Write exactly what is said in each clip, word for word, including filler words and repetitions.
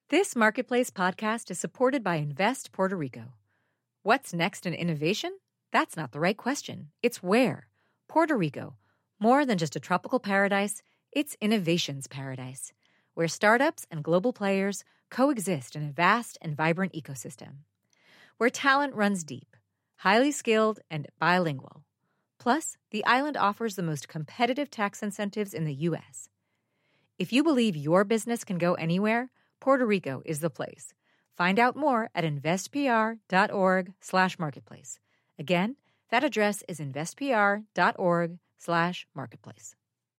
This Marketplace podcast is supported by Invest Puerto Rico. What's next in innovation? That's not the right question. It's where. Puerto Rico. More than just a tropical paradise, it's innovation's paradise, where startups and global players coexist in a vast and vibrant ecosystem. Where talent runs deep, highly skilled, and bilingual. Plus, the island offers the most competitive tax incentives in the U S. If you believe your business can go anywhere, Puerto Rico is the place. Find out more at investpr.org slash marketplace. Again, that address is investpr.org slash marketplace.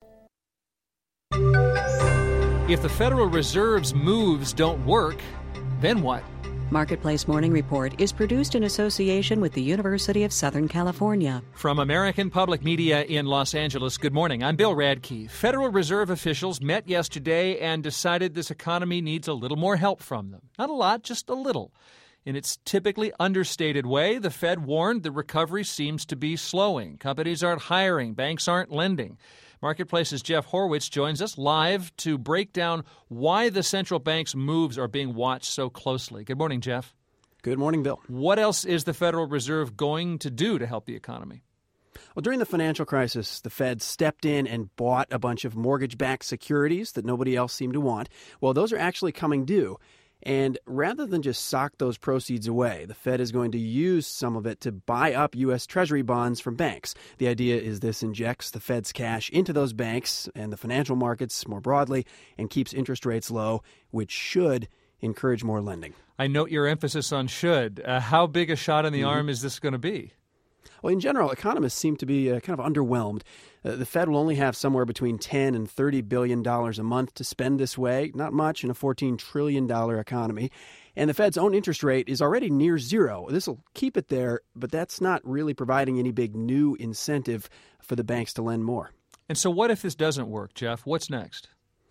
If the Federal Reserve's moves don't work, then what? Marketplace Morning Report is produced in association with the University of Southern California. From American Public Media in Los Angeles, good morning. I'm Bill Radke. Federal Reserve officials met yesterday and decided this economy needs a little more help from them. Not a lot, just a little. In its typically understated way, the Fed warned the recovery seems to be slowing. Companies aren't hiring. Banks aren't lending. Marketplace's Jeff Horwitz joins us live to break down why the central bank's moves are being watched so closely. Good morning, Jeff. Good morning, Bill. What else is the Federal Reserve going to do to help the economy? Well, during the financial crisis, the Fed stepped in and bought a bunch of mortgage-backed securities that nobody else seemed to want. Well, those are actually coming due. And rather than just sock those proceeds away, the Fed is going to use some of it to buy up U S. Treasury bonds from banks. The idea is this injects the Fed's cash into those banks and the financial markets more broadly and keeps interest rates low, which should encourage more lending. I note your emphasis on should. Uh, how big a shot in the Mm-hmm. arm is this going to be? Well, in general, economists seem to be uh, kind of underwhelmed. Uh, the Fed will only have somewhere between ten and thirty billion dollars a month to spend this way, not much in a fourteen trillion dollars economy. And the Fed's own interest rate is already near zero. This will keep it there, but that's not really providing any big new incentive for the banks to lend more. And so what if this doesn't work, Jeff? What's next?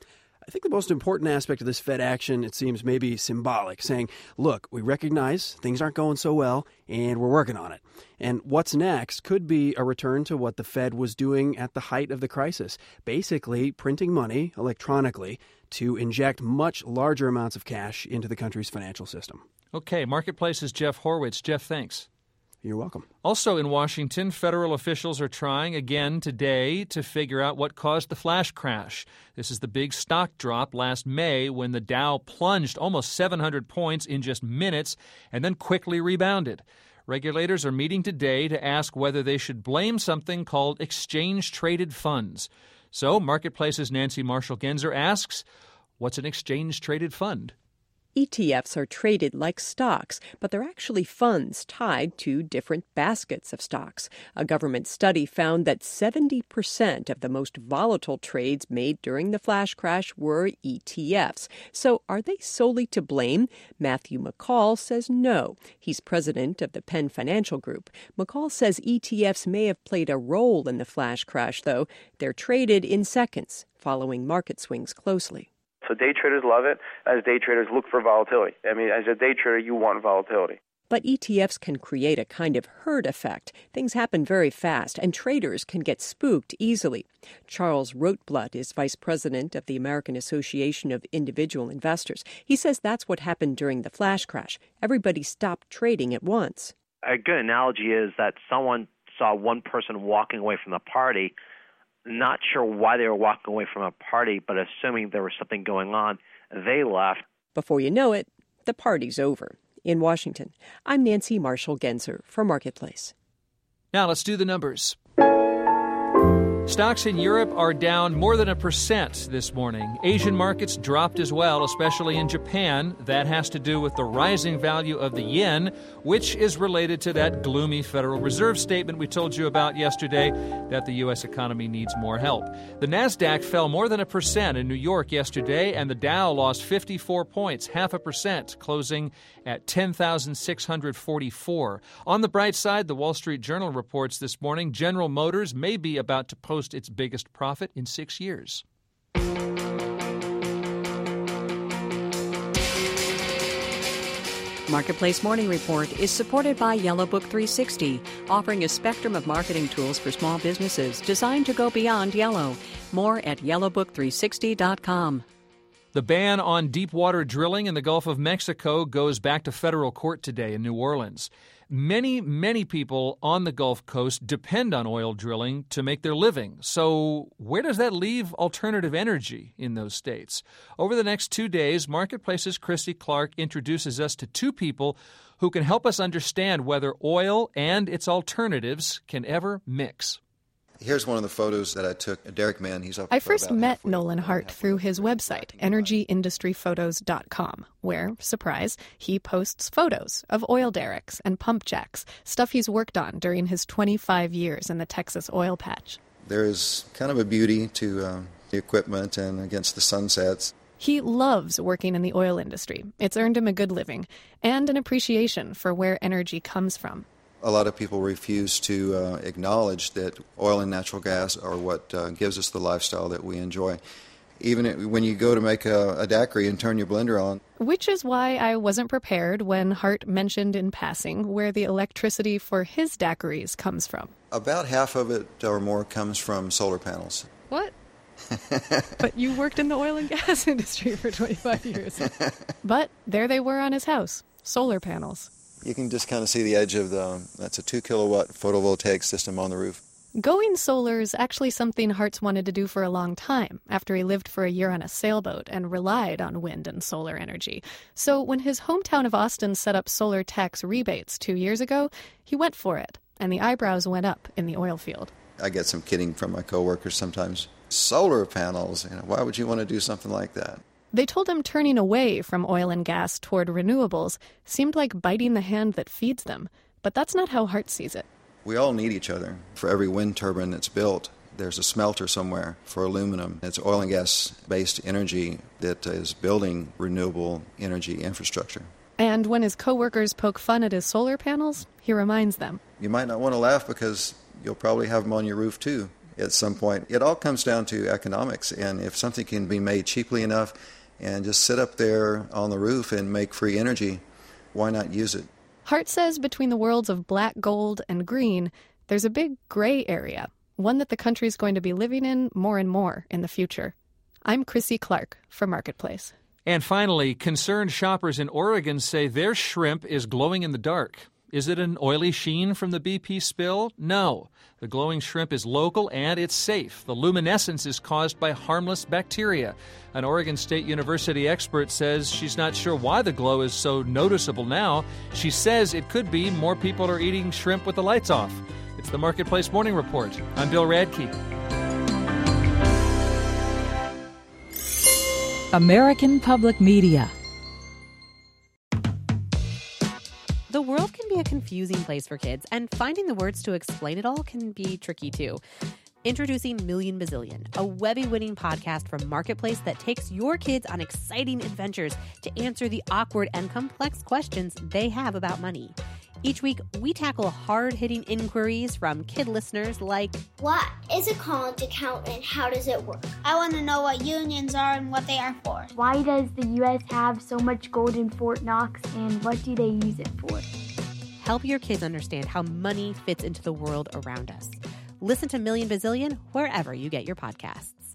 I think the most important aspect of this Fed action, it seems, may be symbolic, saying, look, we recognize things aren't going so well, and we're working on it. And what's next could be a return to what the Fed was doing at the height of the crisis, basically printing money electronically to inject much larger amounts of cash into the country's financial system. Okay, Marketplace's Jeff Horwitz. Jeff, thanks. You're welcome. Also in Washington, federal officials are trying again today to figure out what caused the flash crash. This is the big stock drop last May when the Dow plunged almost seven hundred points in just minutes and then quickly rebounded. Regulators are meeting today to ask whether they should blame something called exchange-traded funds. So Marketplace's Nancy Marshall-Genzer asks, what's an exchange-traded fund? E T Fs are traded like stocks, but they're actually funds tied to different baskets of stocks. A government study found that seventy percent of the most volatile trades made during the flash crash were E T Fs. So are they solely to blame? Matthew McCall says no. He's president of the Penn Financial Group. McCall says E T Fs may have played a role in the flash crash, though. They're traded in seconds, following market swings closely. So day traders love it. As day traders look for volatility. I mean, as a day trader, you want volatility. But E T Fs can create a kind of herd effect. Things happen very fast, and traders can get spooked easily. Charles Rotblatt is vice president of the American Association of Individual Investors. He says that's what happened during the flash crash. Everybody stopped trading at once. A good analogy is that someone saw one person walking away from the party, not sure why they were walking away from a party, but assuming there was something going on, they left. Before you know it, the party's over. In Washington, I'm Nancy Marshall-Genzer for Marketplace. Now let's do the numbers. Stocks in Europe are down more than a percent this morning. Asian markets dropped as well, especially in Japan. That has to do with the rising value of the yen, which is related to that gloomy Federal Reserve statement we told you about yesterday that the U S economy needs more help. The Nasdaq fell more than a percent in New York yesterday, and the Dow lost fifty-four points, half a percent, closing at ten thousand six hundred forty-four. On the bright side, the Wall Street Journal reports this morning General Motors may be about to post its biggest profit in six years. Marketplace Morning Report is supported by Yellow Book three sixty, offering a spectrum of marketing tools for small businesses designed to go beyond yellow. More at yellow book three sixty dot com. The ban on deep-water drilling in the Gulf of Mexico goes back to federal court today in New Orleans. Many, many people on the Gulf Coast depend on oil drilling to make their living. So where does that leave alternative energy in those states? Over the next two days, Marketplace's Chrissy Clark introduces us to two people who can help us understand whether oil and its alternatives can ever mix. Here's one of the photos that I took. Derek Mann, he's up. I first met Nolan Hart through his website, energy industry photos dot com, where, surprise, he posts photos of oil derricks and pump jacks, stuff he's worked on during his twenty-five years in the Texas oil patch. There is kind of a beauty to uh, the equipment and against the sunsets. He loves working in the oil industry. It's earned him a good living and an appreciation for where energy comes from. A lot of people refuse to uh, acknowledge that oil and natural gas are what uh, gives us the lifestyle that we enjoy. Even it, when you go to make a, a daiquiri and turn your blender on. Which is why I wasn't prepared when Hart mentioned in passing where the electricity for his daiquiris comes from. About half of it or more comes from solar panels. What? But you worked in the oil and gas industry for twenty-five years. But there they were on his house, solar panels. You can just kind of see the edge of the, that's a two kilowatt photovoltaic system on the roof. Going solar is actually something Hart's wanted to do for a long time, after he lived for a year on a sailboat and relied on wind and solar energy. So when his hometown of Austin set up solar tax rebates two years ago, he went for it, and the eyebrows went up in the oil field. I get some kidding from my coworkers sometimes. Solar panels, you know, why would you want to do something like that? They told him turning away from oil and gas toward renewables seemed like biting the hand that feeds them. But that's not how Hart sees it. We all need each other. For every wind turbine that's built, there's a smelter somewhere for aluminum. It's oil and gas-based energy that is building renewable energy infrastructure. And when his coworkers poke fun at his solar panels, he reminds them. You might not want to laugh because you'll probably have them on your roof too at some point. It all comes down to economics, and if something can be made cheaply enough and just sit up there on the roof and make free energy, why not use it? Hart says between the worlds of black gold and green, there's a big gray area, one that the country's going to be living in more and more in the future. I'm Chrissy Clark for Marketplace. And finally, concerned shoppers in Oregon say their shrimp is glowing in the dark. Is it an oily sheen from the B P spill? No. The glowing shrimp is local and it's safe. The luminescence is caused by harmless bacteria. An Oregon State University expert says she's not sure why the glow is so noticeable now. She says it could be more people are eating shrimp with the lights off. It's the Marketplace Morning Report. I'm Bill Radke. American Public Media. The world can be a confusing place for kids, and finding the words to explain it all can be tricky too. Introducing Million Bazillion, a Webby-winning podcast from Marketplace that takes your kids on exciting adventures to answer the awkward and complex questions they have about money. Each week, we tackle hard-hitting inquiries from kid listeners like, what is a college account and how does it work? I want to know what unions are and what they are for. Why does the U S have so much gold in Fort Knox and what do they use it for? Help your kids understand how money fits into the world around us. Listen to Million Bazillion wherever you get your podcasts.